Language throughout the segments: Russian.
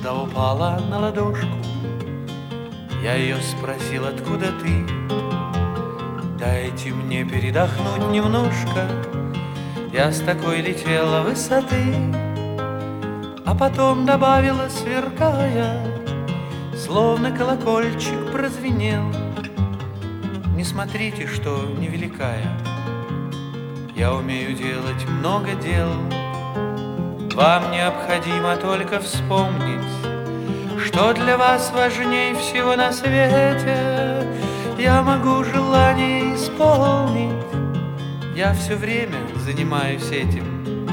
звезда упала на ладошку. Я ее спросил, откуда ты? Дайте мне передохнуть немножко. Я с такой летела высоты. А потом добавила, сверкая, словно колокольчик прозвенел: не смотрите, что невеликая, я умею делать много дел. Вам необходимо только вспомнить, что для вас важнее всего на свете. Я могу желание исполнить, я все время занимаюсь этим.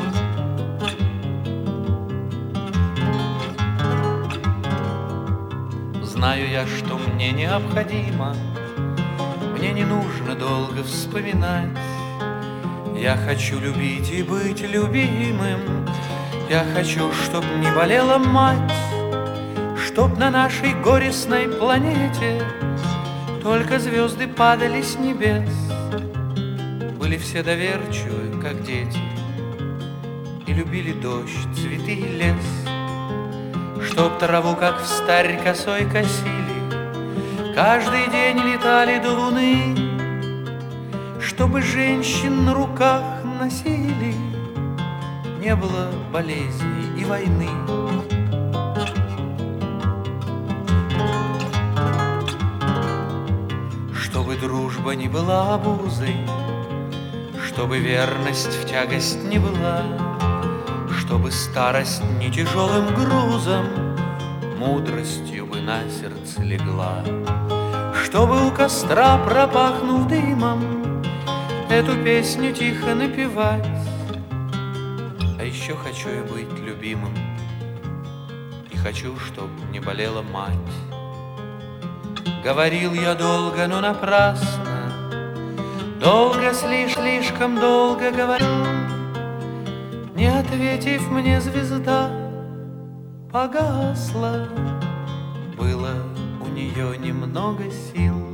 Знаю я, что мне необходимо, мне не нужно долго вспоминать. Я хочу любить и быть любимым. Я хочу, чтоб не болела мать, чтоб на нашей горестной планете только звезды падали с небес. Были все доверчивы, как дети, и любили дождь, цветы и лес. Чтоб траву, как встарь, косой косили, каждый день летали до луны. Чтобы женщин на руках носили, не было болезней и войны. Чтобы дружба не была обузой, чтобы верность в тягость не была, чтобы старость не тяжелым грузом, мудростью бы на сердце легла. Чтобы у костра, пропахнув дымом, эту песню тихо напевать. А еще хочу я быть любимым, и хочу, чтоб не болела мать. Говорил я долго, но напрасно, долго, слишком долго говорил. Не ответив мне, звезда погасла. Было у нее немного сил.